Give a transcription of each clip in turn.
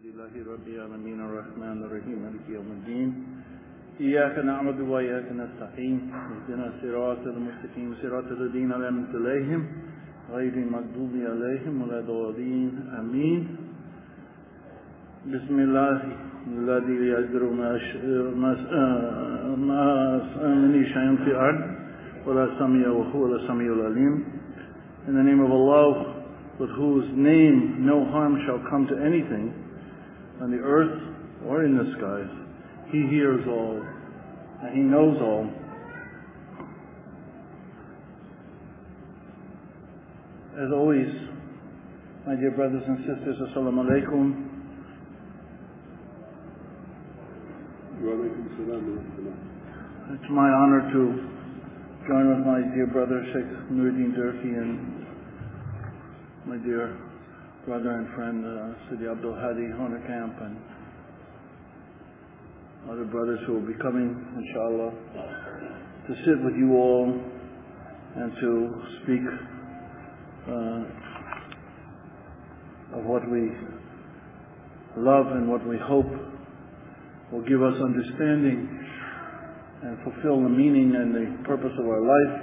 لله رب العالمين الرحمن الرحيم مالك يوم الدين إياك نعبد وإياك نستعين اهدنا الصراط المستقيم صراط الذين أنعمت عليهم غير المغضوب عليهم ولا الضالين آمين. بسم الله الذي يقدر ما من شيء في الأرض ولا سميع وهو السميع العليم. In the name of Allah, with whose name no harm shall come to anything on the earth or in the skies. He hears all and He knows all. As always, my dear brothers and sisters, Assalamu alaikum. It's my honor to join with my dear brother Sheikh Nuruddin Durki and my dear brother and friend Sidi Abdul Hadi Honerkamp and other brothers who will be coming, inshallah, to sit with you all and to speak of what we love and what we hope will give us understanding and fulfill the meaning and the purpose of our life.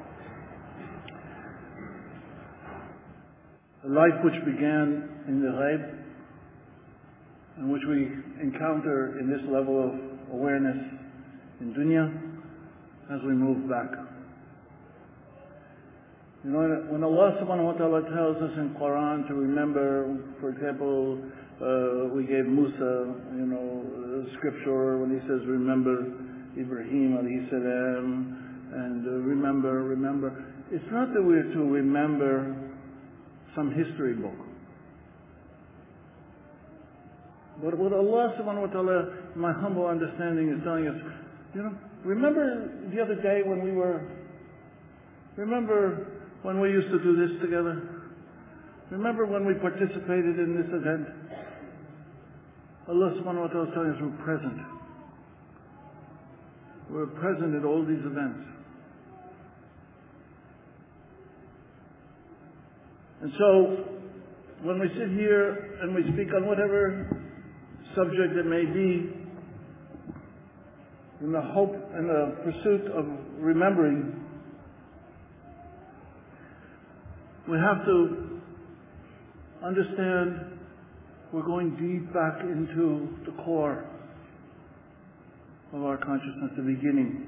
A life which began in the ghaib and which we encounter in this level of awareness in dunya as we move back. You know, when Allah subhanahu wa ta'ala tells us in Quran to remember, for example, we gave Musa, scripture when he says remember Ibrahim alayhi salam and remember. It's not that we're to remember some history book. But what Allah subhanahu wa ta'ala, in my humble understanding, is telling us, remember the other day when remember when we used to do this together? Remember when we participated in this event? Allah subhanahu wa ta'ala is telling us we're present. We're present at all these events. And so, when we sit here and we speak on whatever subject it may be, in the hope and the pursuit of remembering, we have to understand we're going deep back into the core of our consciousness, the beginning.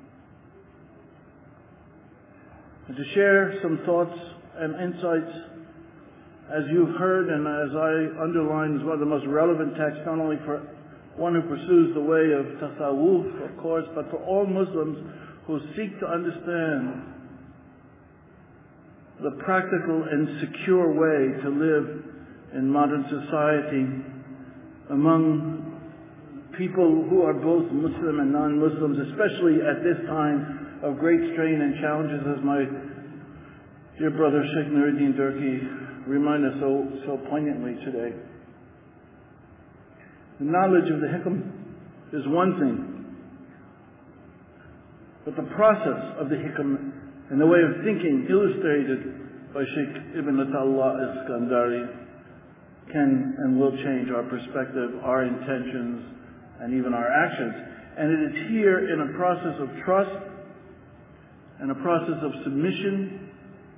And to share some thoughts and insights, as you've heard and as I underline, is one of the most relevant texts, not only for one who pursues the way of tasawwuf, of course, but for all Muslims who seek to understand the practical and secure way to live in modern society among people who are both Muslim and non-Muslims, especially at this time of great strain and challenges, as my dear brother Sheikh Nuruddin Durki reminded us so poignantly today. The knowledge of the hikam is one thing, but the process of the hikam and the way of thinking illustrated by Sheikh Ibn Atallah Iskandari can and will change our perspective, our intentions, and even our actions. And it is here in a process of trust and a process of submission,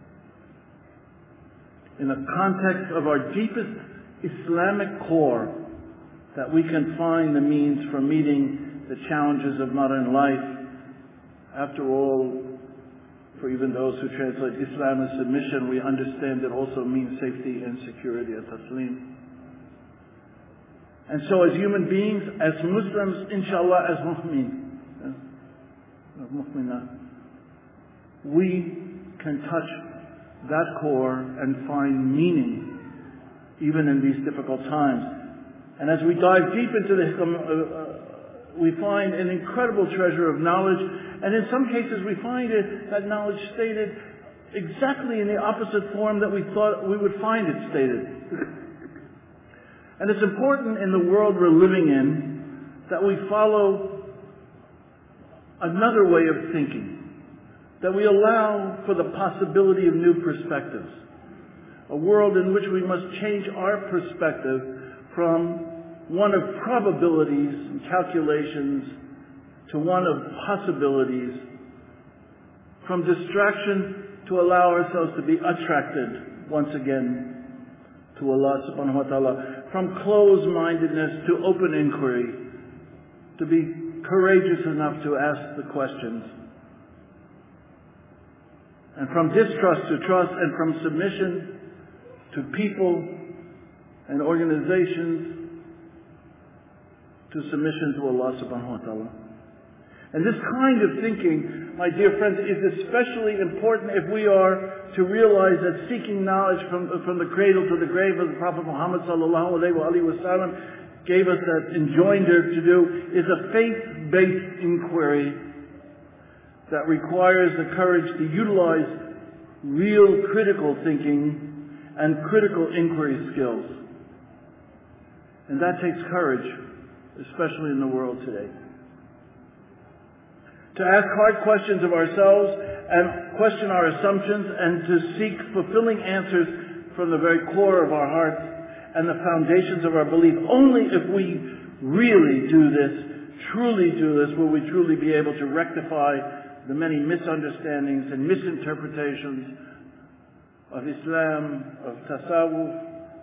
in the context of our deepest Islamic core, that we can find the means for meeting the challenges of modern life. After all, for even those who translate Islam as submission, we understand it also means safety and security at taslim. And so as human beings, as Muslims, inshallah, as mu'minat, we can touch that core and find meaning even in these difficult times. And as we dive deep into the hikam, we find an incredible treasure of knowledge, and in some cases we find that knowledge stated exactly in the opposite form that we thought we would find it stated. And it's important in the world we're living in that we follow another way of thinking, that we allow for the possibility of new perspectives, a world in which we must change our perspective from one of probabilities and calculations to one of possibilities, from distraction to allow ourselves to be attracted once again to Allah subhanahu wa ta'ala, from closed-mindedness to open inquiry, to be courageous enough to ask the questions, and from distrust to trust, and from submission to people and organizations to submission to Allah subhanahu wa ta'ala. And this kind of thinking, my dear friends, is especially important if we are to realize that seeking knowledge from the cradle to the grave, as the Prophet Muhammad sallallahu alaihi wasallam gave us that enjoinder to do, is a faith-based inquiry that requires the courage to utilize real critical thinking and critical inquiry skills. And that takes courage, especially in the world today. To ask hard questions of ourselves and question our assumptions, and to seek fulfilling answers from the very core of our hearts and the foundations of our belief. Only if we really do this, truly do this, will we truly be able to rectify the many misunderstandings and misinterpretations of Islam, of Tasawwuf.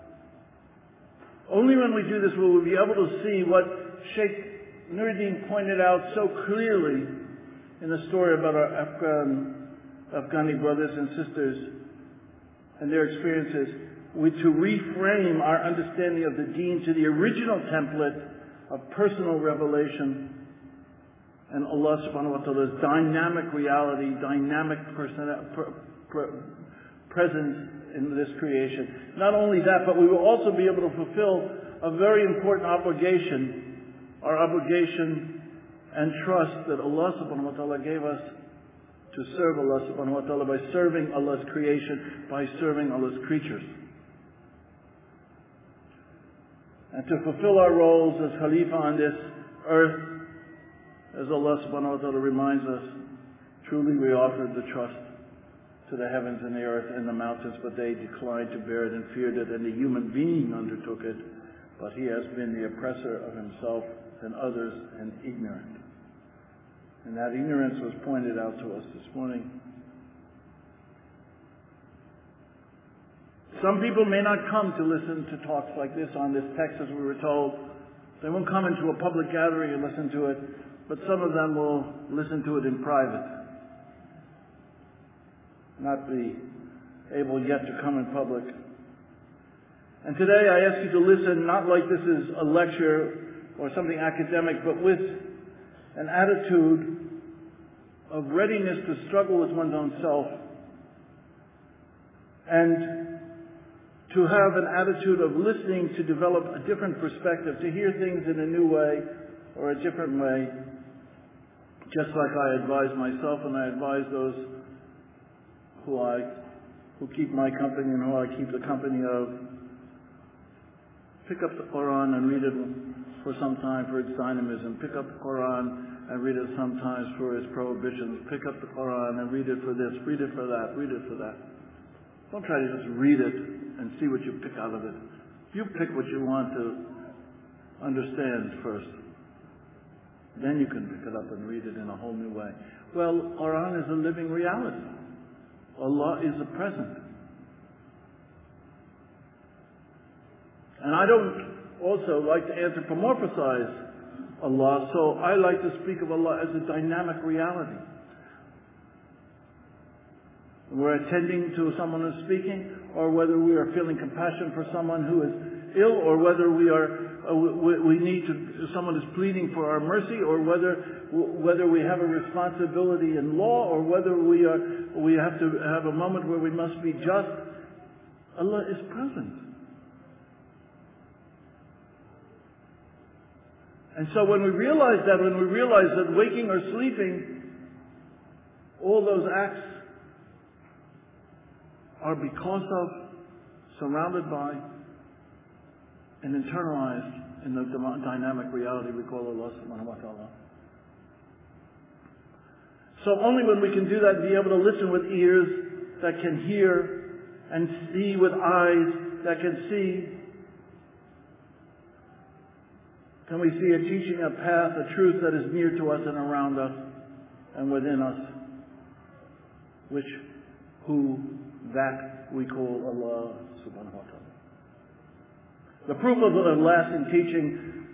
Only when we do this will we be able to see what Sheikh Nuruddin pointed out so clearly in the story about our Afghani brothers and sisters and their experiences, to reframe our understanding of the Deen to the original template of personal revelation and Allah subhanahu wa ta'ala's dynamic reality, dynamic presence in this creation. Not only that, but we will also be able to fulfill a very important obligation, our obligation and trust that Allah subhanahu wa ta'ala gave us to serve Allah subhanahu wa ta'ala by serving Allah's creation, by serving Allah's creatures. And to fulfill our roles as Khalifa on this earth, as Allah subhanahu wa ta'ala reminds us, truly we offered the trust to the heavens and the earth and the mountains, but they declined to bear it and feared it, and the human being undertook it, but he has been the oppressor of himself and others and ignorant. And that ignorance was pointed out to us this morning. Some people may not come to listen to talks like this on this text, as we were told. They won't come into a public gathering and listen to it, but some of them will listen to it in private. Not be able yet to come in public. And today I ask you to listen, not like this is a lecture or something academic, but with an attitude of readiness to struggle with one's own self, and to have an attitude of listening to develop a different perspective, to hear things in a new way or a different way, just like I advise myself and I advise those who keep my company and who I keep the company of. Pick up the Quran and read it for some time for its dynamism. Pick up the Quran and read it sometimes for its prohibitions. Pick up the Quran and read it for this, read it for that, read it for that. Don't try to just read it and see what you pick out of it. You pick what you want to understand first. Then you can pick it up and read it in a whole new way. Well, Quran is a living reality. Allah is a present. And I don't also like to anthropomorphize Allah, so I like to speak of Allah as a dynamic reality. We're attending to someone who's speaking, or whether we are feeling compassion for someone who is ill, or whether someone is pleading for our mercy, or whether we have a responsibility in law, or whether we have to have a moment where we must be just. Allah is present. And so when we realize that waking or sleeping, all those acts are because of, surrounded by, and internalized in the dynamic reality we call Allah subhanahu wa ta'ala. So only when we can do that and be able to listen with ears that can hear, and see with eyes that can see, Can we see a teaching, a path, a truth that is near to us and around us and within us, that we call Allah subhanahu wa ta'ala. The proof of the lasting teaching,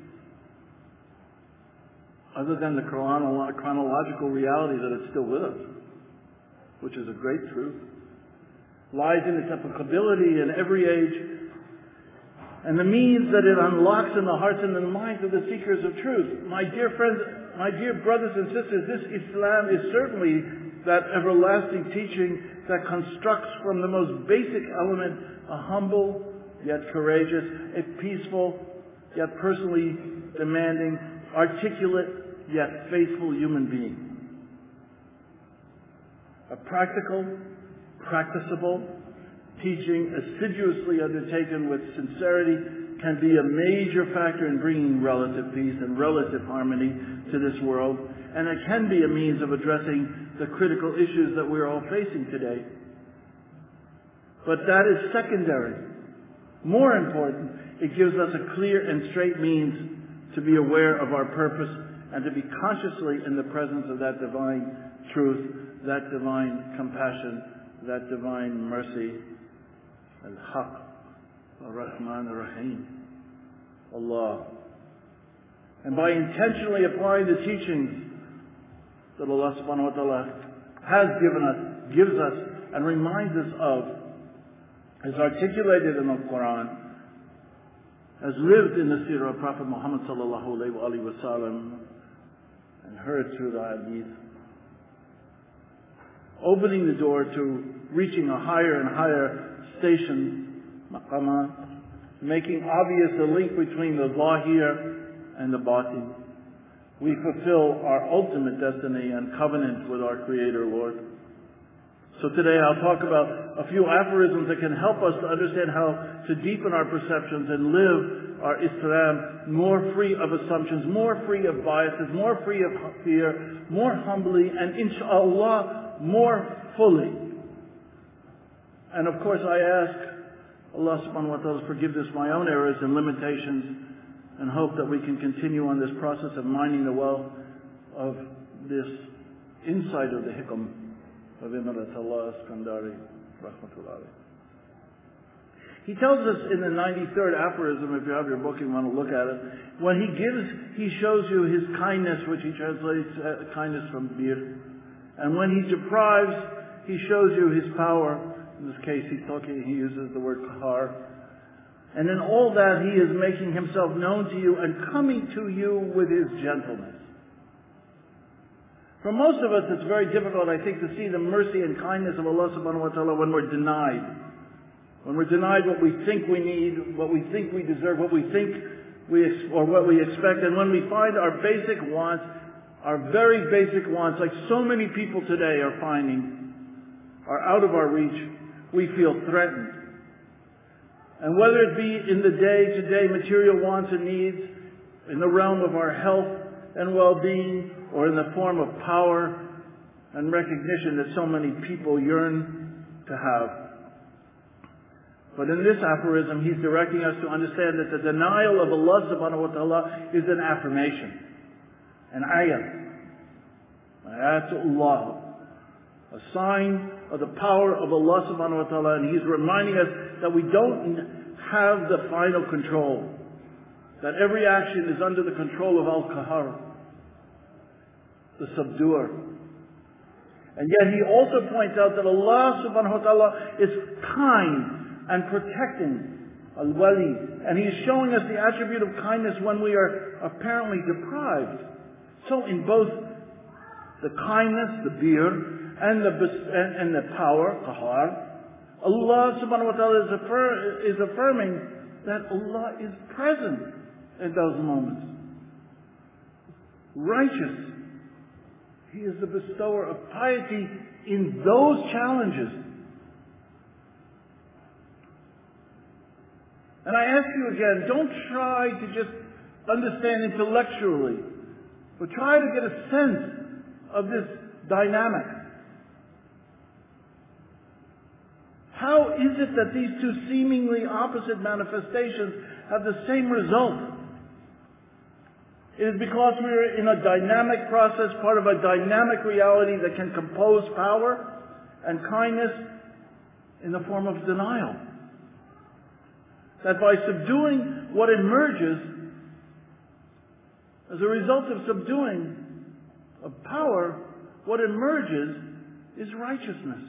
other than the chronological reality that it's still with us, which is a great truth, lies in its applicability in every age and the means that it unlocks in the hearts and the minds of the seekers of truth. My dear friends, my dear brothers and sisters, this Islam is certainly that everlasting teaching that constructs from the most basic element a humble yet courageous, a peaceful yet personally demanding, articulate yet faithful human being. A practical, practicable teaching assiduously undertaken with sincerity can be a major factor in bringing relative peace and relative harmony to this world, and it can be a means of addressing the critical issues that we're all facing today. But that is secondary. More important, it gives us a clear and straight means to be aware of our purpose and to be consciously in the presence of that divine truth, that divine compassion, that divine mercy. Al-Haq, Ar-Rahman, Ar-Rahim, Allah. And by intentionally applying the teachings that Allah subhanahu wa ta'ala has given us, gives us, and reminds us of, as articulated in the Quran, as lived in the seerah of Prophet Muhammad sallallahu alayhi wa sallam, and heard through the hadith, opening the door to reaching a higher and higher station, maqamat, making obvious the link between the zahir and the batin. We fulfill our ultimate destiny and covenant with our Creator, Lord. So today I'll talk about a few aphorisms that can help us to understand how to deepen our perceptions and live our Islam more free of assumptions, more free of biases, more free of fear, more humbly, and inshallah, more fully. And of course I ask Allah subhanahu wa ta'ala to forgive us my own errors and limitations, and hope that we can continue on this process of mining the well of this insight of the hikam of Imratullah Iskandari rahmatullah. He tells us in the 93rd aphorism, if you have your book and you want to look at it, when he shows you his kindness, which he translates kindness from bir, and when he deprives, he shows you his power. In this case, he uses the word kahar. And in all that, he is making himself known to you and coming to you with his gentleness. For most of us, it's very difficult, I think, to see the mercy and kindness of Allah subhanahu wa ta'ala when we're denied. When we're denied what we think we need, what we think we deserve, what we think or what we expect. And when we find our basic wants, our very basic wants, like so many people today are finding, are out of our reach, we feel threatened. And whether it be in the day-to-day material wants and needs, in the realm of our health and well-being, or in the form of power and recognition that so many people yearn to have. But in this aphorism, he's directing us to understand that the denial of Allah subhanahu wa ta'ala is an affirmation, an ayatullah, a sign of the power of Allah subhanahu wa ta'ala, and he's reminding us that we don't have the final control, that every action is under the control of Al-Qahar, the subduer. And yet he also points out that Allah subhanahu wa ta'ala is kind and protecting, Al-Wali, and he's showing us the attribute of kindness when we are apparently deprived. So in both the kindness, the bir, and the power, qahar, Allah subhanahu wa ta'ala is affirming that Allah is present in those moments. Righteous. He is the bestower of piety in those challenges. And I ask you again, don't try to just understand intellectually, but try to get a sense of this dynamic. How is it that these two seemingly opposite manifestations have the same result? It is because we are in a dynamic process, part of a dynamic reality that can compose power and kindness in the form of denial. That by subduing what emerges, as a result of subduing of power, what emerges is righteousness.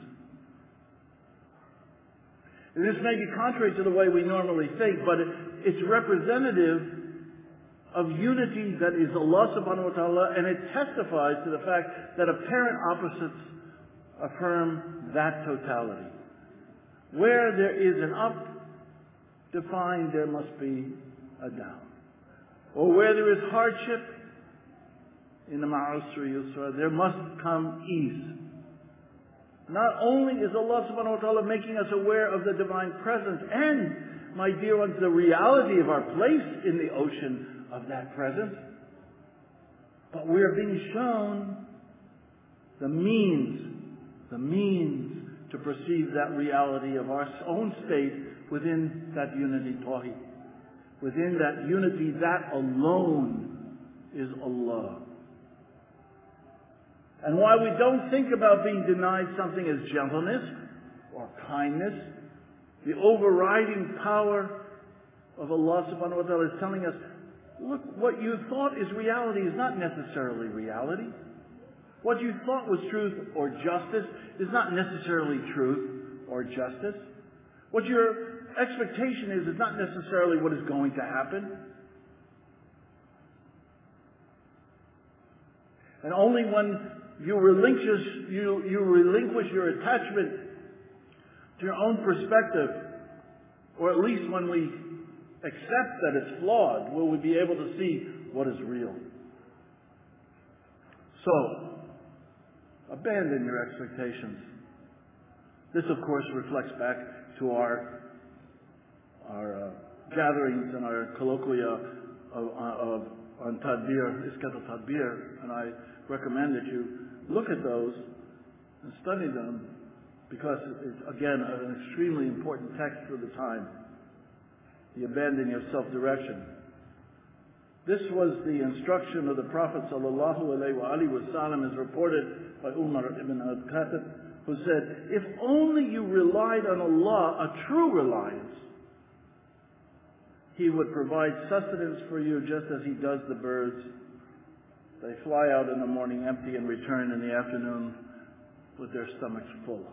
And this may be contrary to the way we normally think, but it's representative of unity that is Allah subhanahu wa ta'ala, and it testifies to the fact that apparent opposites affirm that totality. Where there is an up defined, there must be a down. Or where there is hardship, in the ma'usri yusra, there must come ease. Not only is Allah subhanahu wa ta'ala making us aware of the divine presence and, my dear ones, the reality of our place in the ocean of that presence, but we are being shown the means to perceive that reality of our own state within that unity tawheed. Within that unity, that alone is Allah. And while we don't think about being denied something as gentleness or kindness, the overriding power of Allah subhanahu wa ta'ala is telling us, look, what you thought is reality is not necessarily reality. What you thought was truth or justice is not necessarily truth or justice. What your expectation is not necessarily what is going to happen. And only when you relinquish your attachment to your own perspective, or at least when we accept that it's flawed, will we be able to see what is real. So, abandon your expectations. This, of course, reflects back to our gatherings and our colloquia on Tadbir, Iskat al-Tadbir, and I recommend that you look at those and study them, because it's, again, an extremely important text for the time. The abandoning of self-direction. This was the instruction of the Prophet sallallahu alaihi wasallam, as reported by Umar ibn al-Khattab, who said, if only you relied on Allah, a true reliance, He would provide sustenance for you just as He does the birds. They fly out in the morning empty and return in the afternoon with their stomachs full.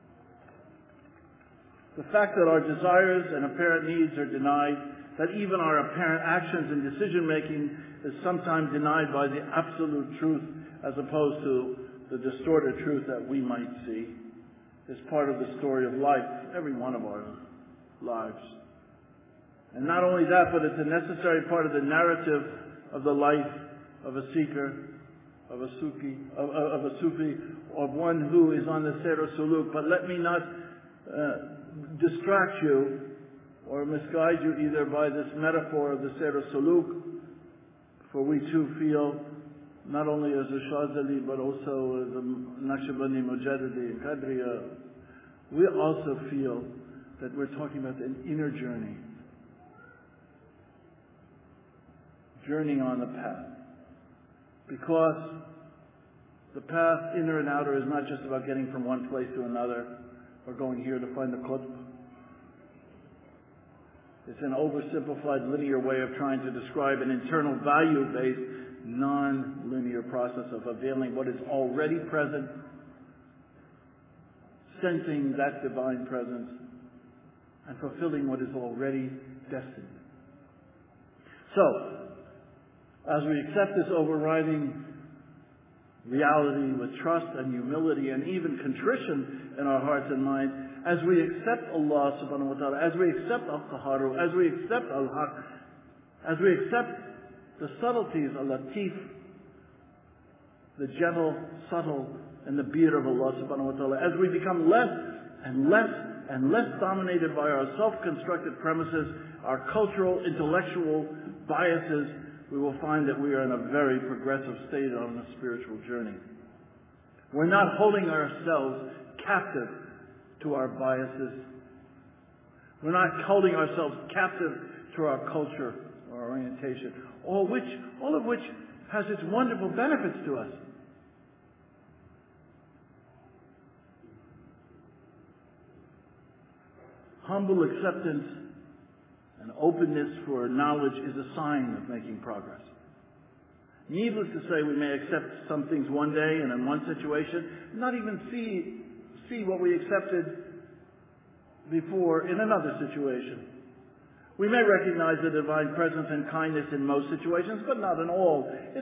The fact that our desires and apparent needs are denied, that even our apparent actions and decision-making is sometimes denied by the absolute truth as opposed to the distorted truth that we might see, is part of the story of life, every one of our lives. And not only that, but it's a necessary part of the narrative of the life of a seeker, of a Sufi, of one who is on the Sayr al-Suluk. But let me not distract you or misguide you either by this metaphor of the Sayr al-Suluk, for we too feel, not only as a Shazali but also as a Naqshbandi Mujaddidi and Qadriya, we also feel that we're talking about an inner journey. Journeying on the path. Because the path, inner and outer, is not just about getting from one place to another or going here to find the qutb. It's an oversimplified linear way of trying to describe an internal value-based, non-linear process of availing what is already present, sensing that divine presence, and fulfilling what is already destined. So, as we accept this overriding reality with trust and humility and even contrition in our hearts and minds, as we accept Allah subhanahu wa ta'ala, as we accept Al-Qaharu, as we accept Al-Haq, as we accept the subtleties, Al-Latif, the gentle, subtle, and the beard of Allah subhanahu wa ta'ala, as we become less and less and less dominated by our self-constructed premises, our cultural, intellectual biases, we will find that we are in a very progressive state on a spiritual journey. We're not holding ourselves captive to our biases. We're not holding ourselves captive to our culture or our orientation, all of which has its wonderful benefits to us. Humble acceptance and openness for knowledge is a sign of making progress. Needless to say, we may accept some things one day and in one situation, not even see what we accepted before in another situation. We may recognize the divine presence and kindness in most situations, but not in all. It's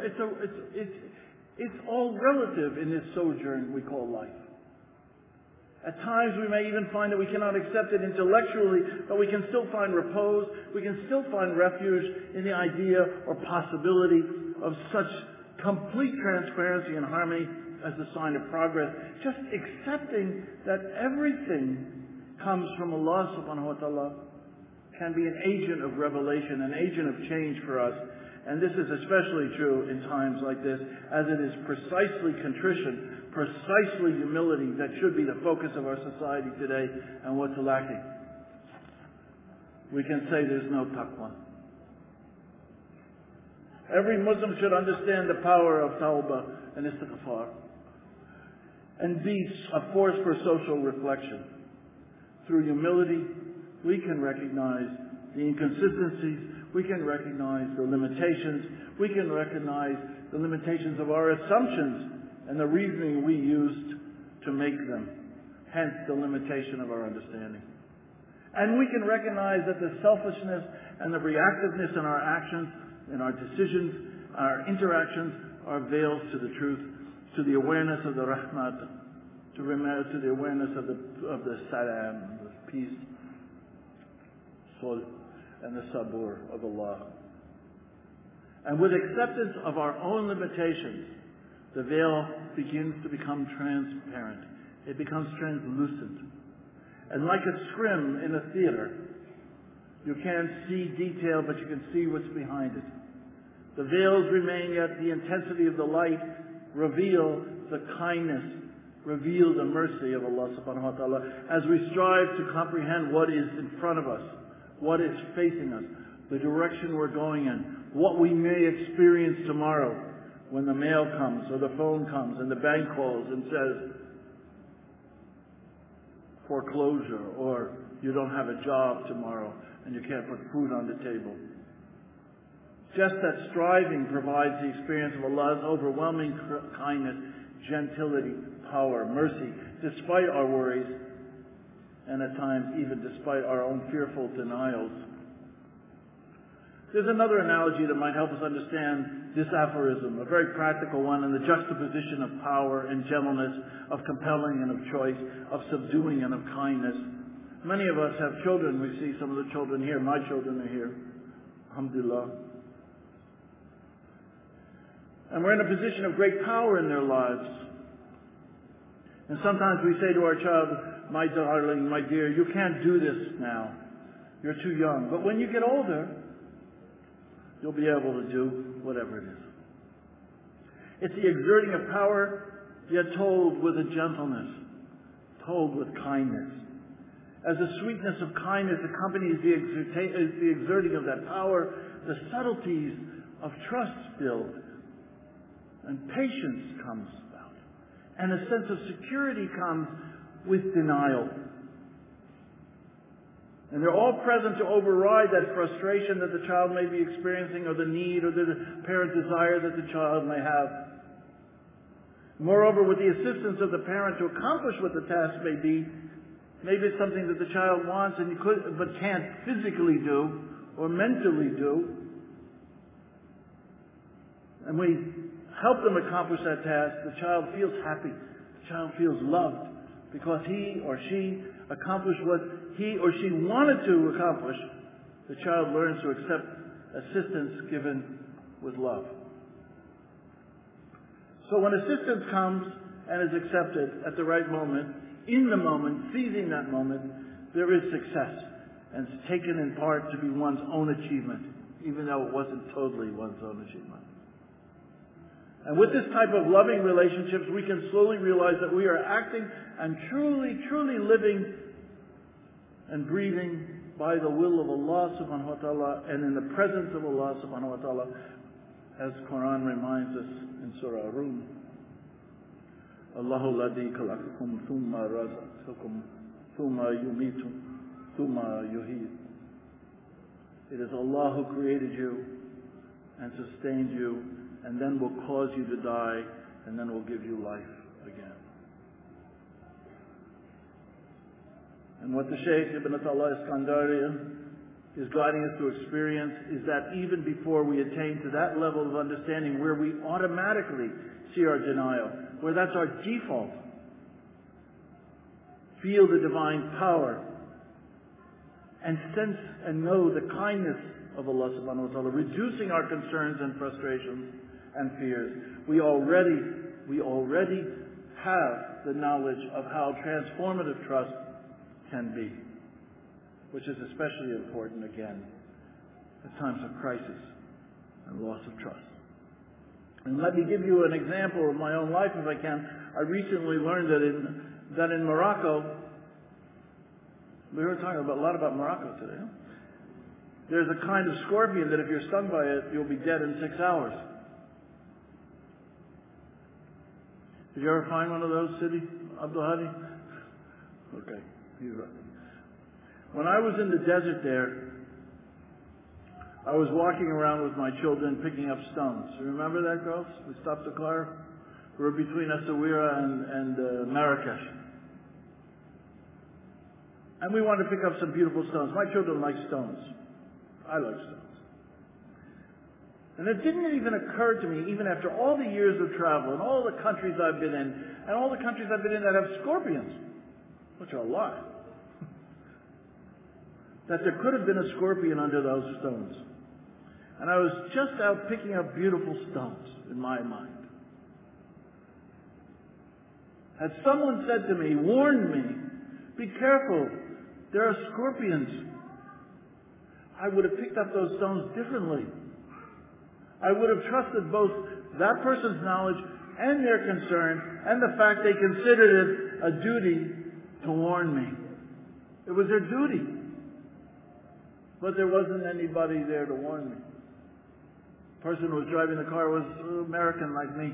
all relative in this sojourn we call life. At times we may even find that we cannot accept it intellectually, but we can still find repose, we can still find refuge in the idea or possibility of such complete transparency and harmony as a sign of progress. Just accepting that everything comes from Allah subhanahu wa ta'ala can be an agent of revelation, an agent of change for us. And this is especially true in times like this, as it is precisely contrition, precisely humility that should be the focus of our society today, and what's lacking. We can say there's no taqwa. Every Muslim should understand the power of tawbah and istighfar, and be a force for social reflection. Through humility, we can recognize the inconsistencies, we can recognize the limitations, we can recognize the limitations of our assumptions and the reasoning we used to make them, hence the limitation of our understanding. And we can recognize that the selfishness and the reactiveness in our actions, in our decisions, our interactions, are veils to the truth, to the awareness of the rahmat, to the awareness of the salam, the peace, and the sabur of Allah. And with acceptance of our own limitations, the veil begins to become transparent. It becomes translucent. And like a scrim in a theater, you can't see detail, but you can see what's behind it. The veils remain, yet the intensity of the light reveal the kindness, reveal the mercy of Allah subhanahu wa ta'ala as we strive to comprehend what is in front of us, what is facing us, the direction we're going in, what we may experience tomorrow when the mail comes or the phone comes and the bank calls and says foreclosure, or you don't have a job tomorrow and you can't put food on the table. Just that striving provides the experience of Allah's overwhelming kindness, gentility, power, mercy, despite our worries, and at times even despite our own fearful denials. There's another analogy that might help us understand this aphorism, a very practical one, in the juxtaposition of power and gentleness, of compelling and of choice, of subduing and of kindness. Many of us have children. We see some of the children here. My children are here. Alhamdulillah. And we're in a position of great power in their lives. And sometimes we say to our child, my darling, my dear, you can't do this now. You're too young. But when you get older, you'll be able to do whatever it is. It's the exerting of power, yet told with a gentleness, told with kindness. As the sweetness of kindness accompanies the exerting of that power, the subtleties of trust build, and patience comes about, and a sense of security comes with denial. And they're all present to override that frustration that the child may be experiencing, or the need or the parent desire that the child may have. Moreover, with the assistance of the parent to accomplish what the task may be, maybe it's something that the child wants and but can't physically do or mentally do, and we help them accomplish that task, the child feels happy, the child feels loved, because he or she accomplished what he or she wanted to accomplish. The child learns to accept assistance given with love. So when assistance comes and is accepted at the right moment, in the moment, seizing that moment, there is success. And it's taken in part to be one's own achievement, even though it wasn't totally one's own achievement. And with this type of loving relationships, we can slowly realize that we are acting and truly, truly living and breathing by the will of Allah subhanahu wa ta'ala and in the presence of Allah subhanahu wa ta'ala, as Quran reminds us in Surah Rum. Allahu ladhi khalaqakum thumma razaqakum thumma yumitu thumma yuhyi. It is Allah who created you and sustained you and then will cause you to die and then will give you life again. And what the Shaykh Ibn Ata'Allah Iskandarian is guiding us to experience is that even before we attain to that level of understanding where we automatically see our denial, where that's our default, feel the divine power and sense and know the kindness of Allah subhanahu wa ta'ala, reducing our concerns and frustrations and fears. We already have the knowledge of how transformative trust can be, which is especially important again at times of crisis and loss of trust. And let me give you an example of my own life if I can. I recently learned that in Morocco, we were talking a lot about Morocco today. Huh? There's a kind of scorpion that if you're stung by it, you'll be dead in 6 hours. Did you ever find one of those, Sidi Abdul Hadi? Okay, he's right. When I was in the desert there, I was walking around with my children picking up stones. You remember that, girls? We stopped the car. We were between Essaouira and Marrakesh. And we wanted to pick up some beautiful stones. My children like stones. I like stones. And it didn't even occur to me, even after all the years of travel and all the countries I've been in, and all the countries I've been in that have scorpions, which are a lot, that there could have been a scorpion under those stones. And I was just out picking up beautiful stones in my mind. Had someone said to me, warned me, be careful, there are scorpions, I would have picked up those stones differently. I would have trusted both that person's knowledge and their concern and the fact they considered it a duty to warn me. It was their duty. But there wasn't anybody there to warn me. The person who was driving the car was American like me.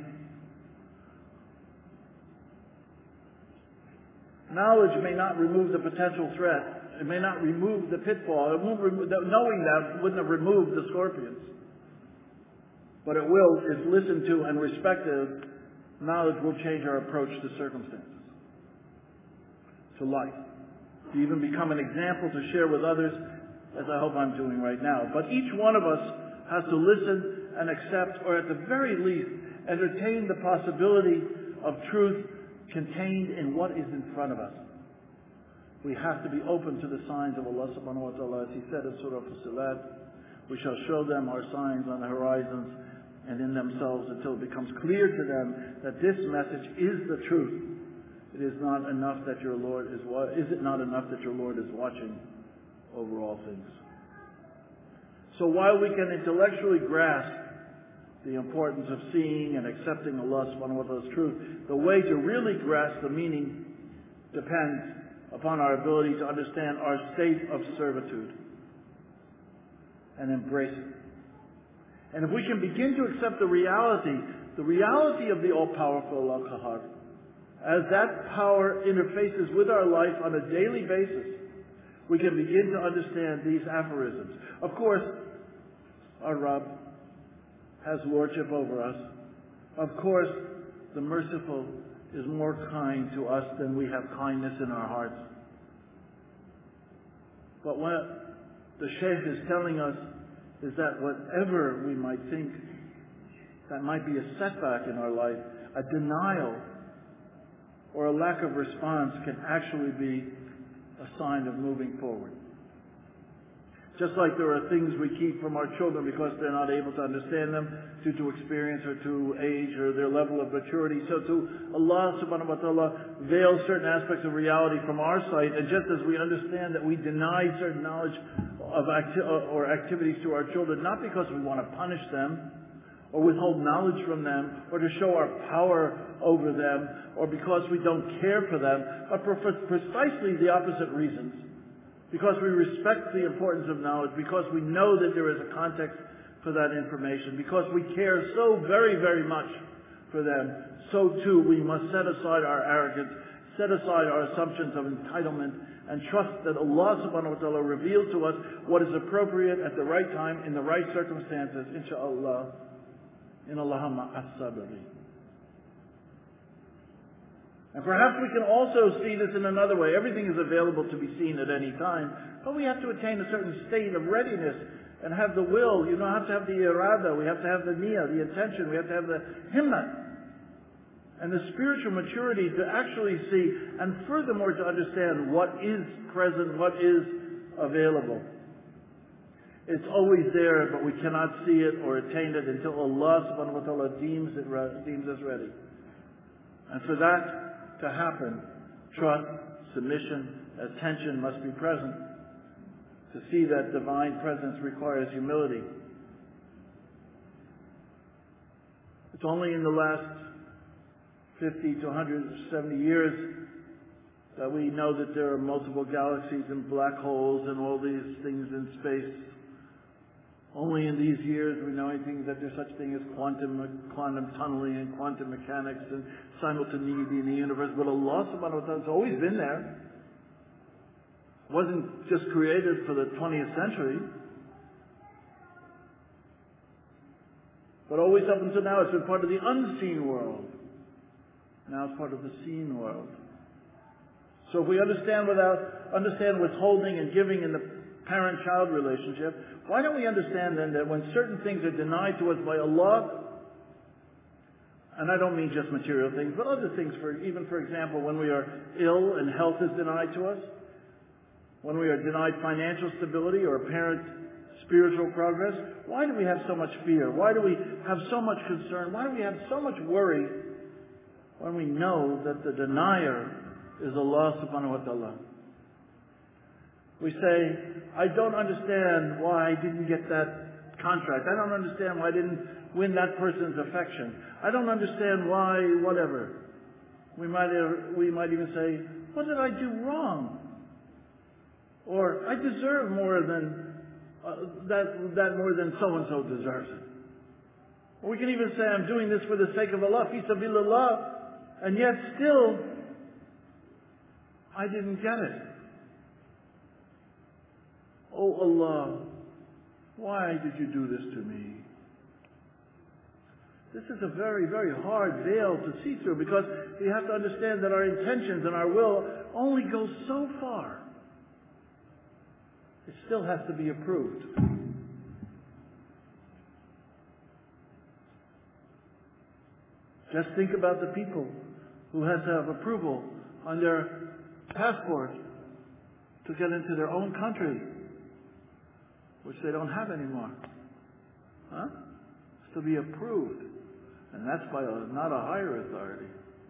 Knowledge may not remove the potential threat. It may not remove the pitfall. Knowing that wouldn't have removed the scorpions. But it will, if listened to and respected, knowledge will change our approach to circumstances, to life, to even become an example to share with others, as I hope I'm doing right now. But each one of us has to listen and accept, or at the very least, entertain the possibility of truth contained in what is in front of us. We have to be open to the signs of Allah subhanahu wa ta'ala. As He said in Surah Fussilat, we shall show them our signs on the horizons and in themselves until it becomes clear to them that this message is the truth. It is not enough that your Lord is watching over all things. So while we can intellectually grasp the importance of seeing and accepting Allah subhanahu wa ta'ala's truth, the way to really grasp the meaning depends upon our ability to understand our state of servitude and embrace it. And if we can begin to accept the reality of the all-powerful Allah Qahar, as that power interfaces with our life on a daily basis, we can begin to understand these aphorisms. Of course, our Rabb has lordship over us. Of course, the merciful is more kind to us than we have kindness in our hearts. But what the Shaykh is telling us is that whatever we might think that might be a setback in our life, a denial or a lack of response can actually be a sign of moving forward. Just like there are things we keep from our children because they're not able to understand them due to experience or to age or their level of maturity, so too Allah subhanahu wa ta'ala veils certain aspects of reality from our sight, and just as we understand that we deny certain knowledge of activities to our children, not because we want to punish them or withhold knowledge from them or to show our power over them or because we don't care for them, but for precisely the opposite reasons. because we respect the importance of knowledge, because we know that there is a context for that information, because we care so very, very much for them, so too we must set aside our arrogance, set aside our assumptions of entitlement, and trust that Allah subhanahu wa ta'ala reveals to us what is appropriate at the right time, in the right circumstances, insha'Allah, in Allahumma as-sabri. And perhaps we can also see this in another way. Everything is available to be seen at any time, but we have to attain a certain state of readiness and have the will. You don't have to have the irada, we have to have the niyyah, the intention, we have to have the himmat and the spiritual maturity to actually see, and furthermore to understand what is present, what is available. It's always there, but we cannot see it or attain it until Allah subhanahu wa ta'ala deems us ready. And for that to happen, trust, submission, attention must be present. To see that divine presence requires humility. It's only in the last 50 to 170 years that we know that there are multiple galaxies and black holes and all these things in space. Only in these years we know anything that there's such thing as quantum tunneling and quantum mechanics and simultaneity in the universe. But Allah subhanahu wa ta'ala has always been there. It wasn't just created for the 20th century. But always up until now it's been part of the unseen world. Now it's part of the seen world. So if we understand withholding and giving in the parent-child relationship, why don't we understand then that when certain things are denied to us by Allah, and I don't mean just material things, but other things, even for example, when we are ill and health is denied to us, when we are denied financial stability or apparent spiritual progress, why do we have so much fear? Why do we have so much concern? Why do we have so much worry when we know that the denier is Allah subhanahu wa ta'ala? We say, I don't understand why I didn't get that contract. I don't understand why I didn't win that person's affection. I don't understand why, whatever. We might even say, what did I do wrong? Or, I deserve more than, that more than so-and-so deserves it. Or we can even say, I'm doing this for the sake of Allah, fi sabilillah, and yet still, I didn't get it. Oh Allah, why did you do this to me? This is a very, very hard veil to see through, because we have to understand that our intentions and our will only go so far. It still has to be approved. Just think about the people who had to have approval on their passport to get into their own country, which they don't have anymore. Huh? It's to be approved. And that's by not a higher authority.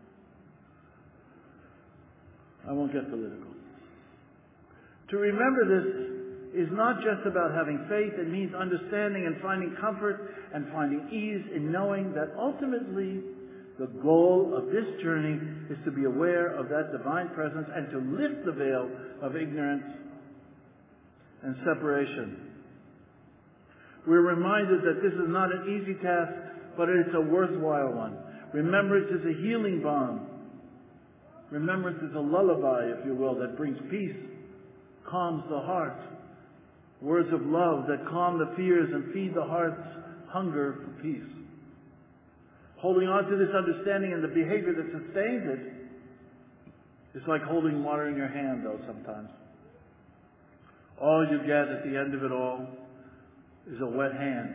I won't get political. To remember this is not just about having faith. It means understanding and finding comfort and finding ease in knowing that ultimately the goal of this journey is to be aware of that divine presence and to lift the veil of ignorance and separation. We're reminded that this is not an easy task, but it's a worthwhile one. Remembrance is a healing balm. Remembrance is a lullaby, if you will, that brings peace, calms the heart. Words of love that calm the fears and feed the heart's hunger for peace. Holding on to this understanding and the behavior that sustains it is like holding water in your hand, though, sometimes. All you get at the end of it all is a wet hand.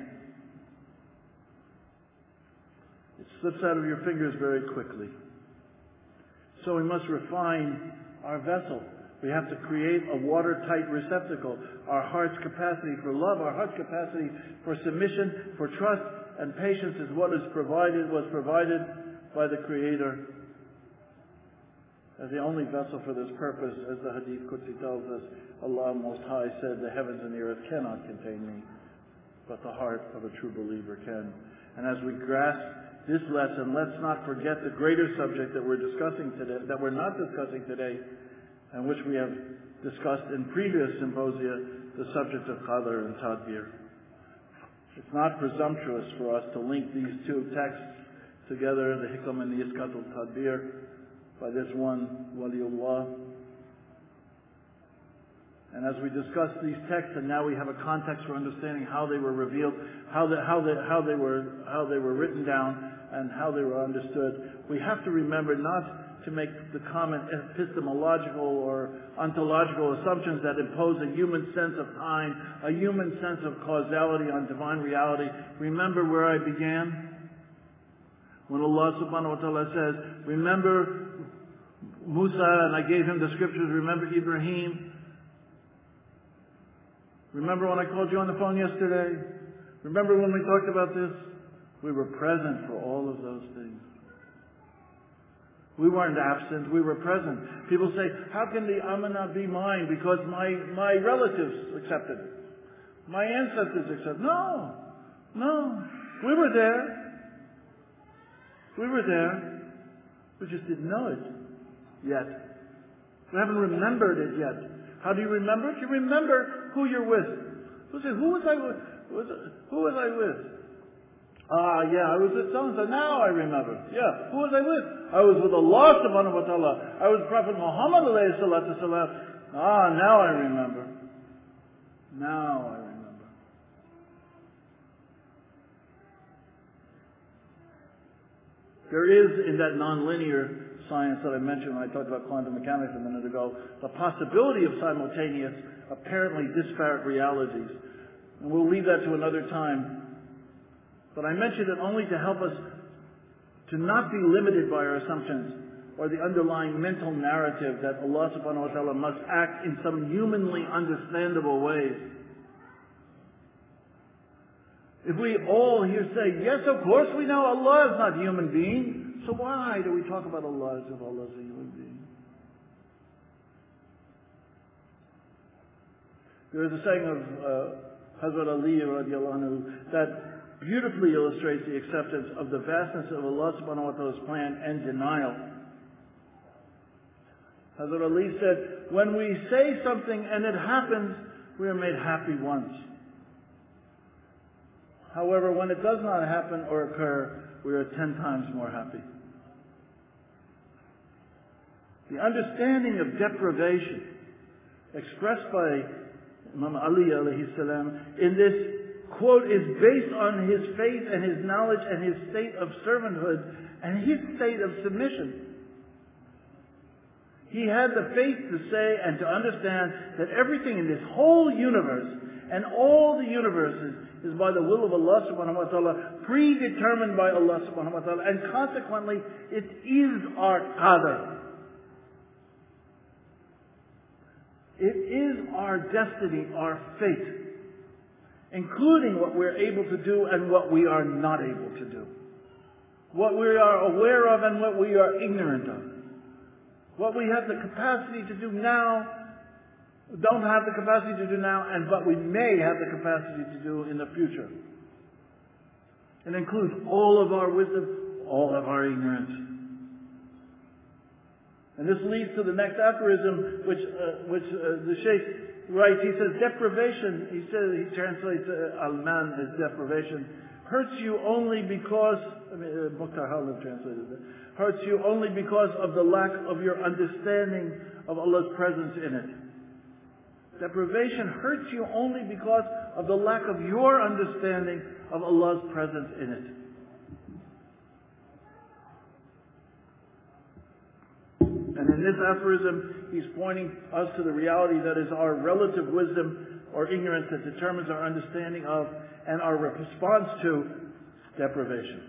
It slips out of your fingers very quickly. So we must refine our vessel. We have to create a watertight receptacle. Our heart's capacity for love, our heart's capacity for submission, for trust and patience is what was provided by the Creator as the only vessel for this purpose. As the Hadith Qudsi tells us, Allah Most High said, the heavens and the earth cannot contain me, but the heart of a true believer can. And as we grasp this lesson, let's not forget the greater subject that we're discussing today, that we're not discussing today, and which we have discussed in previous symposia, the subject of Qadr and Tadbir. It's not presumptuous for us to link these two texts together, the Hikam and the Iskat al-Tadbir, by this one Waliullah. And as we discuss these texts, and now we have a context for understanding how they were revealed, how they were written down, and how they were understood, we have to remember not to make the common epistemological or ontological assumptions that impose a human sense of time, a human sense of causality on divine reality. Remember where I began? When Allah subhanahu wa ta'ala says, remember Musa and I gave him the scriptures, remember Ibrahim. Remember when I called you on the phone yesterday? Remember when we talked about this? We were present for all of those things. We weren't absent, we were present. People say, how can the Amanah be mine? Because my relatives accepted it. My ancestors accepted it. No. We were there. We were there. We just didn't know it yet. We haven't remembered it yet. How do you remember it? You remember who you're with. You say, who was I with? Who was I with? I was with so-and-so. Now I remember. Yeah, who was I with? I was with Allah subhanahu wa ta'ala. I was Prophet Muhammad alayhi salatu salam. Now I remember. Now I remember. There is, in that nonlinear science that I mentioned when I talked about quantum mechanics a minute ago, the possibility of simultaneous, apparently disparate realities. And we'll leave that to another time. But I mentioned it only to help us to not be limited by our assumptions or the underlying mental narrative that Allah subhanahu wa ta'ala must act in some humanly understandable ways. If we all here say, yes, of course we know Allah is not a human being, so why do we talk about Allah as if Allah is a human being? There is a saying of Hazrat Ali radiallahu anhu that beautifully illustrates the acceptance of the vastness of Allah subhanahu wa ta'ala's plan and denial. Hazrat Ali said, when we say something and it happens, we are made happy once. However, when it does not happen or occur, we are 10 times more happy. The understanding of deprivation expressed by Imam Ali alayhi salam in this quote is based on his faith and his knowledge and his state of servanthood and his state of submission. He had the faith to say and to understand that everything in this whole universe and all the universes is by the will of Allah subhanahu wa ta'ala, predetermined by Allah subhanahu wa ta'ala, and consequently it is our qadr. It is our destiny, our fate, including what we're able to do and what we are not able to do. What we are aware of and what we are ignorant of. What we have the capacity to do now, don't have the capacity to do now, and what we may have the capacity to do in the future. It includes all of our wisdom, all of our ignorance. And this leads to the next aphorism, which the Shaykh writes. He says, deprivation, he translates al-man as deprivation, hurts you only because, Mukhtar Halib translated it, hurts you only because of the lack of your understanding of Allah's presence in it. Deprivation hurts you only because of the lack of your understanding of Allah's presence in it. And in this aphorism, he's pointing us to the reality that is our relative wisdom or ignorance that determines our understanding of and our response to deprivation.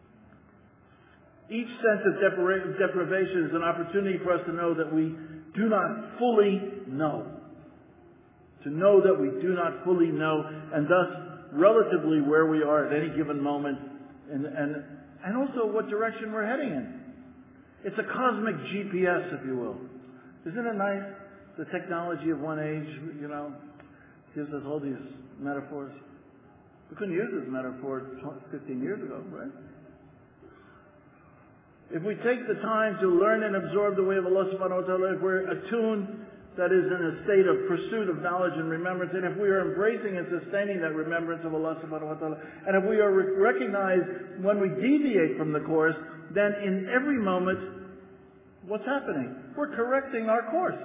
Each sense of deprivation is an opportunity for us to know that we do not fully know. To know that we do not fully know, and thus relatively where we are at any given moment, and also what direction we're heading in. It's a cosmic GPS, if you will. Isn't it nice? The technology of one age, gives us all these metaphors. We couldn't use this metaphor 15 years ago, right? if we take the time to learn and absorb the way of Allah subhanahu wa ta'ala, if we're attuned, that is in a state of pursuit of knowledge and remembrance, and if we are embracing and sustaining that remembrance of Allah subhanahu wa ta'ala, and if we are recognized when we deviate from the course, then in every moment, what's happening? We're correcting our course.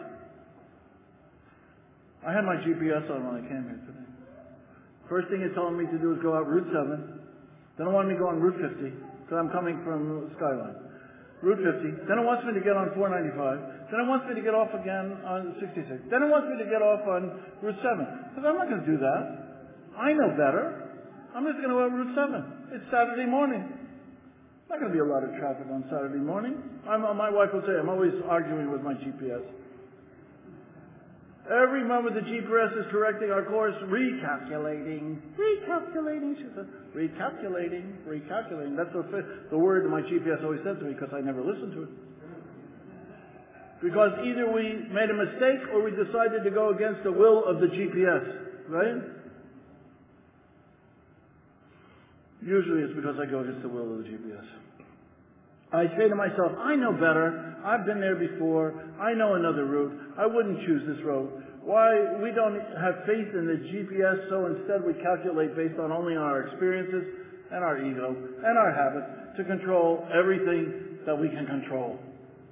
I had my GPS on when I came here today. First thing it told me to do is go out Route 7. Then it wanted me to go on Route 50, because I'm coming from Skyline. Route 50. Then it wants me to get on 495. Then it wants me to get off again on 66. Then it wants me to get off on Route 7. Because I'm not going to do that. I know better. I'm just going to go on Route 7. It's Saturday morning. Not going to be a lot of traffic on Saturday morning. My wife will say I'm always arguing with my GPS. Every moment the GPS is correcting our course, recalculating, she says, recalculating. That's the word my GPS always said to me because I never listened to it. Because either we made a mistake or we decided to go against the will of the GPS, right? Usually it's because I go against the will of the GPS. I say to myself, I know better. I've been there before. I know another route. I wouldn't choose this road. Why? We don't have faith in the GPS, so instead we calculate based on only our experiences and our ego and our habits to control everything that we can control.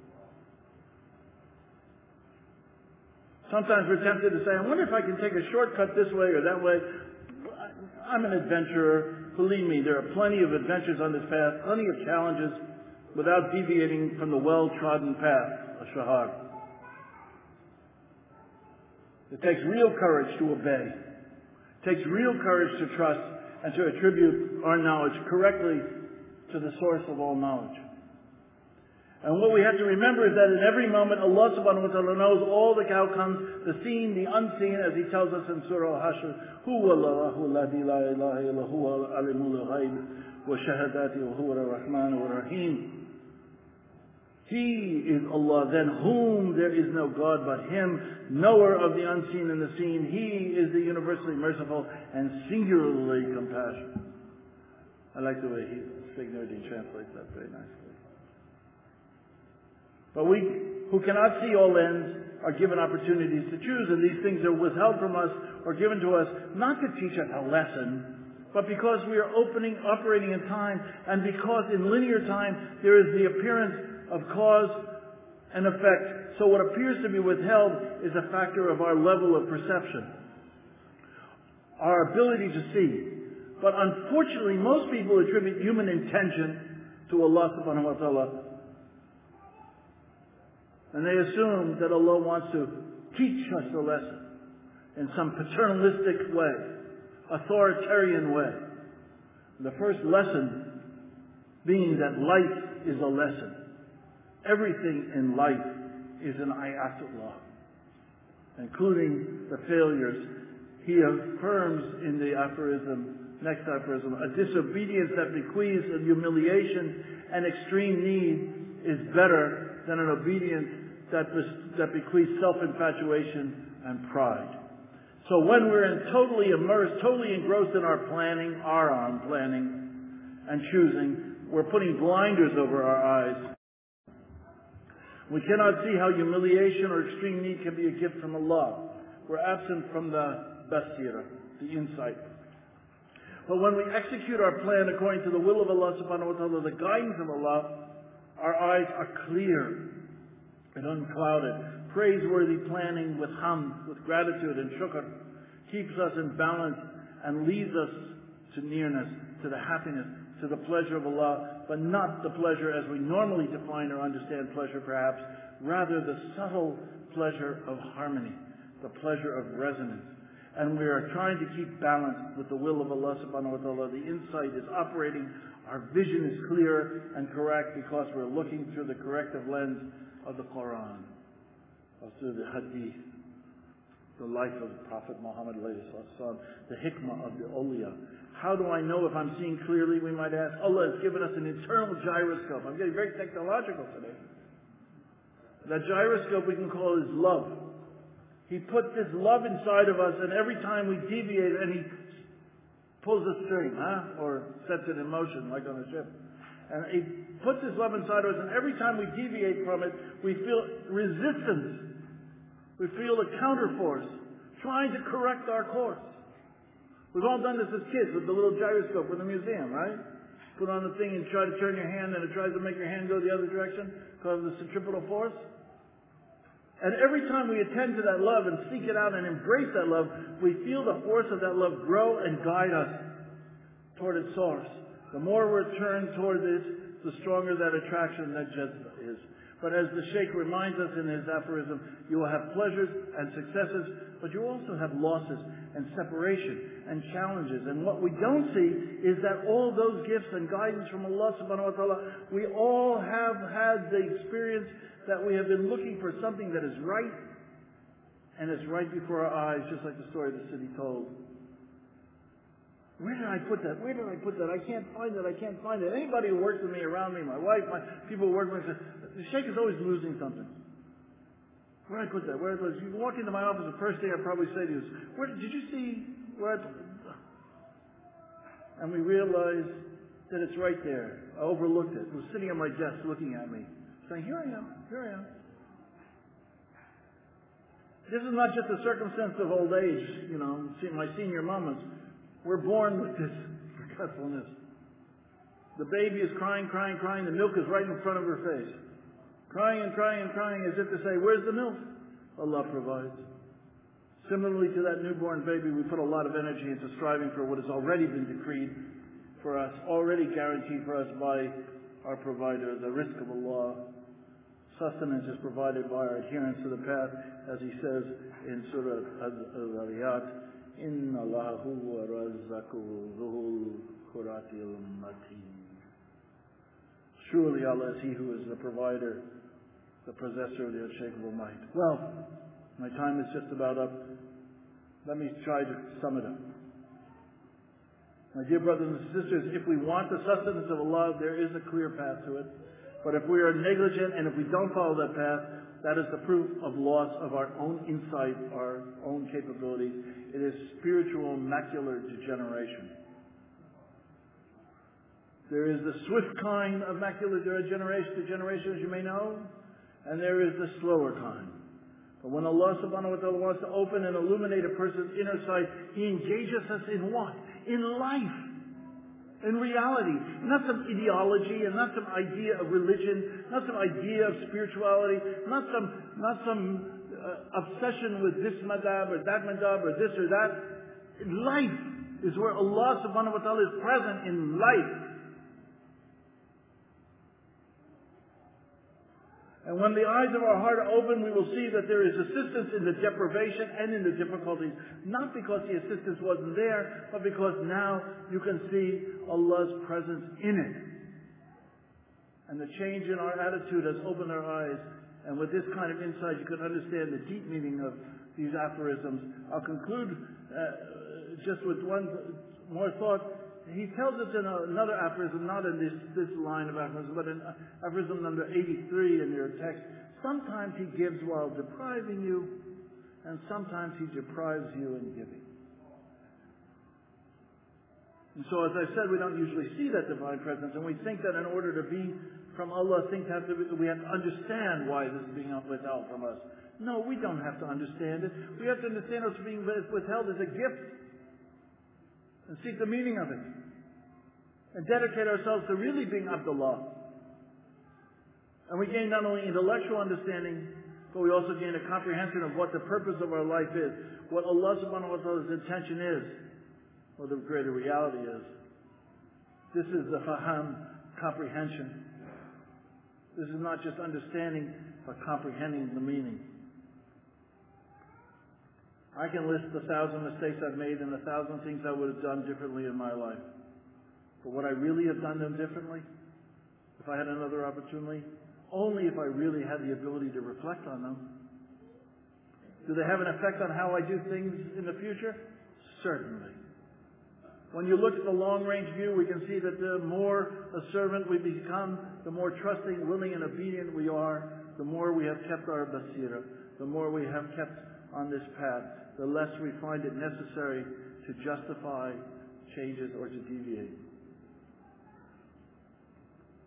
Sometimes we're tempted to say, I wonder if I can take a shortcut this way or that way. I'm an adventurer. Believe me, there are plenty of adventures on this path, plenty of challenges, without deviating from the well-trodden path, a shahar. It takes real courage to obey. It takes real courage to trust and to attribute our knowledge correctly to the source of all knowledge. And what we have to remember is that in every moment Allah subhanahu wa ta'ala knows all the outcomes, the seen, the unseen, as He tells us in Surah Al-Hashr, Huwa Allahu alladhi la ilaha illa huwa al-alimul ghaib wa shahadati wa huwa ar-Rahman ar-Rahim. He is Allah, than whom there is no God but Him, knower of the unseen and the seen. He is the universally merciful and singularly compassionate. I like the way Signordi translates that very nicely. But we, who cannot see all ends, are given opportunities to choose, and these things are withheld from us or given to us not to teach us a lesson, but because we are operating in time, and because in linear time there is the appearance of cause and effect. So what appears to be withheld is a factor of our level of perception, our ability to see. But unfortunately, most people attribute human intention to Allah subhanahu wa ta'ala. And they assume that Allah wants to teach us a lesson in some paternalistic way, authoritarian way. The first lesson being that life is a lesson. Everything in life is an ayatullah, including the failures. He affirms in the next aphorism, a disobedience that bequeaths of humiliation and extreme need is better than an obedience that bequeaths self-infatuation and pride. So when we're totally immersed, totally engrossed in our own planning and choosing, we're putting blinders over our eyes. We cannot see how humiliation or extreme need can be a gift from Allah. We're absent from the basira, the insight. But when we execute our plan according to the will of Allah subhanahu wa ta'ala, the guidance of Allah, our eyes are clear and unclouded. Praiseworthy planning with hamd, with gratitude and shukr, keeps us in balance and leads us to nearness, to the happiness, to the pleasure of Allah, but not the pleasure as we normally define or understand pleasure perhaps, rather the subtle pleasure of harmony, the pleasure of resonance. And we are trying to keep balance with the will of Allah subhanahu wa ta'ala. The insight is operating, our vision is clear and correct because we're looking through the corrective lens of the Quran, or through the Hadith, the life of Prophet Muhammad, the hikmah of the awliya. How do I know if I'm seeing clearly? We might ask. Allah has given us an internal gyroscope. I'm getting very technological today. That gyroscope we can call is love. He put this love inside of us, and every time we deviate, and He pulls a string, or sets it in motion, like on a ship. And He puts His love inside of us, and every time we deviate from it, we feel resistance. We feel the counterforce, trying to correct our course. We've all done this as kids with the little gyroscope in the museum, right? Put on the thing and try to turn your hand, and it tries to make your hand go the other direction because of the centripetal force. And every time we attend to that love and seek it out and embrace that love, we feel the force of that love grow and guide us toward its source. The more we're turned toward this, the stronger that attraction that jazba is. But as the Sheikh reminds us in his aphorism, you will have pleasures and successes, but you also have losses and separation and challenges. And what we don't see is that all those gifts and guidance from Allah subhanahu wa ta'ala, we all have had the experience that we have been looking for something that is right, and it's right before our eyes, just like the story the city told. Where did I put that? Where did I put that? I can't find it. I can't find it. Anybody who works with me, around me, my wife, my people who work with me, the Sheikh is always losing something. Where did I put that? Where did I put it? You walk into my office, the first thing I'd probably say to you is, "Where did you see where I put it?" And we realize that it's right there. I overlooked it. It was sitting on my desk looking at me, saying, "Here I am. Here I am." This is not just a circumstance of old age, my senior moments. We're born with this forgetfulness. The baby is crying, crying, crying. The milk is right in front of her face. Crying and crying and crying as if to say, "Where's the milk?" Allah provides. Similarly to that newborn baby, we put a lot of energy into striving for what has already been decreed for us, already guaranteed for us by our provider, the rizq of Allah. Sustenance is provided by our adherence to the path, as He says in Surah Al-Zariyat, Inna Allahu wa razzaku dhuhul khuratil mateen. Surely Allah is He who is the provider, the possessor of the unshakable might. Well, my time is just about up. Let me try to sum it up. My dear brothers and sisters, if we want the sustenance of Allah, there is a clear path to it. But if we are negligent and if we don't follow that path, that is the proof of loss of our own insight, our own capabilities. It is spiritual macular degeneration. There is the swift kind of macular degeneration, as you may know, and there is the slower kind. But when Allah subhanahu wa ta'ala wants to open and illuminate a person's inner sight, He engages us in what? In life. In reality. Not some ideology and not some idea of religion, not some idea of spirituality, not some obsession with this madhab or that madhab or this or that. Life is where Allah subhanahu wa ta'ala is present in life. And when the eyes of our heart are open, we will see that there is assistance in the deprivation and in the difficulties. Not because the assistance wasn't there, but because now you can see Allah's presence in it. And the change in our attitude has opened our eyes. And with this kind of insight, you can understand the deep meaning of these aphorisms. I'll conclude just with one more thought. He tells us in another aphorism, not in this line of aphorism, but in aphorism number 83 in your text. Sometimes He gives while depriving you, and sometimes He deprives you in giving. And so, as I said, we don't usually see that divine presence, and we think that in order to be from Allah, we have to understand why this is being withheld from us. No, we don't have to understand it. We have to understand what's being withheld as a gift, and seek the meaning of it, and dedicate ourselves to really being Abdullah. And we gain not only intellectual understanding, but we also gain a comprehension of what the purpose of our life is, what Allah subhanahu wa ta'ala's intention is, what the greater reality is. This is the faham, comprehension. This is not just understanding, but comprehending the meaning. I can list 1,000 mistakes I've made and 1,000 things I would have done differently in my life. But would I really have done them differently if I had another opportunity? Only if I really had the ability to reflect on them. Do they have an effect on how I do things in the future? Certainly. When you look at the long-range view, we can see that the more a servant we become, the more trusting, willing, and obedient we are, the more we have kept our basira, the more we have kept on this path, the less we find it necessary to justify changes or to deviate.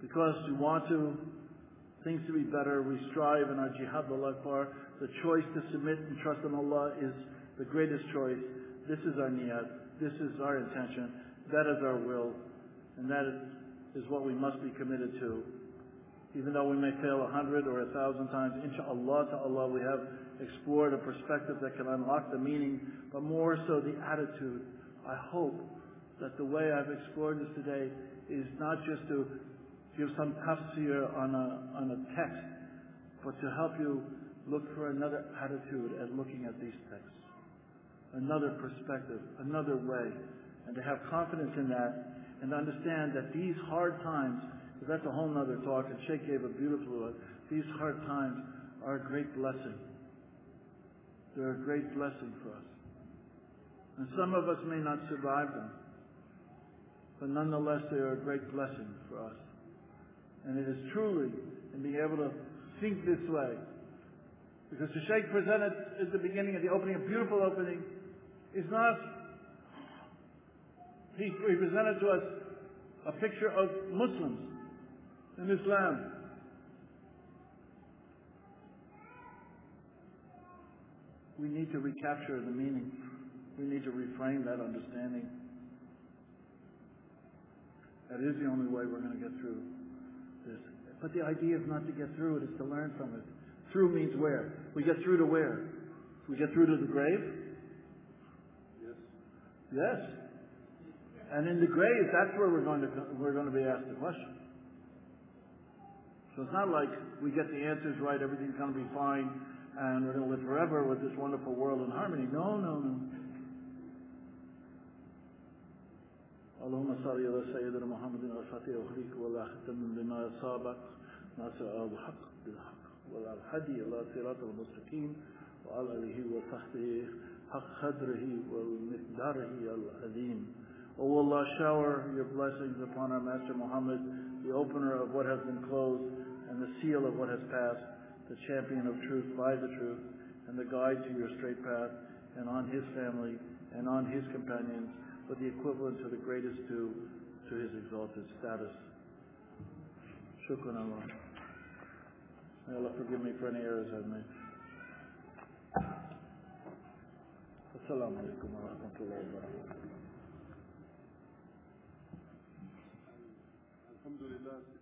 because we want things to be better, we strive in our jihad al-akbar. The choice to submit and trust in Allah is the greatest choice. This is our niyat, this is our intention, that is our will, and that is what we must be committed to. Even though we may fail 100 or 1,000 times, inshaAllah ta'ala, we have explored a perspective that can unlock the meaning, but more so the attitude. I hope that the way I've explored this today is not just to give some tafsir on a text, but to help you look for another attitude at looking at these texts, another perspective, another way, and to have confidence in that, and understand that these hard times, because that's a whole other talk, and Sheikh gave a beautiful one, these hard times are a great blessing. They're a great blessing for us. And some of us may not survive them, but nonetheless they are a great blessing for us. And it is truly in being able to think this way. Because the Shaykh presented at the beginning, at the opening, a beautiful opening, is not, he presented to us a picture of Muslims in Islam. We need to recapture the meaning. We need to reframe that understanding. That is the only way we're going to get through this. But the idea is not to get through it, it's to learn from it. Through means where? We get through to where? We get through to the grave? Yes. Yes. And in the grave, that's where we're going to be asked the question. So it's not like we get the answers right, everything's going to be fine, and we're going to live forever with this wonderful world in harmony. No, no, no. اللهم صل على سيدنا محمد الفاتح وخليك ولا ختم بما سابق ناصر الحق بالحق ولا الهدي الى صراط المستقيم وعلى اله وصحبه حق قدره ومقداره العظيم. O Allah, shower your blessings upon our Master Muhammad, the opener of what has been closed and the seal of what has passed, the champion of truth by the truth, and the guide to your straight path, and on his family and on his companions, with the equivalent to the greatest to his exalted status. Shukran Allah. May Allah forgive me for any errors I've made. Assalamu alaikum wa rahmatullahi wa barakatuh. Alhamdulillah.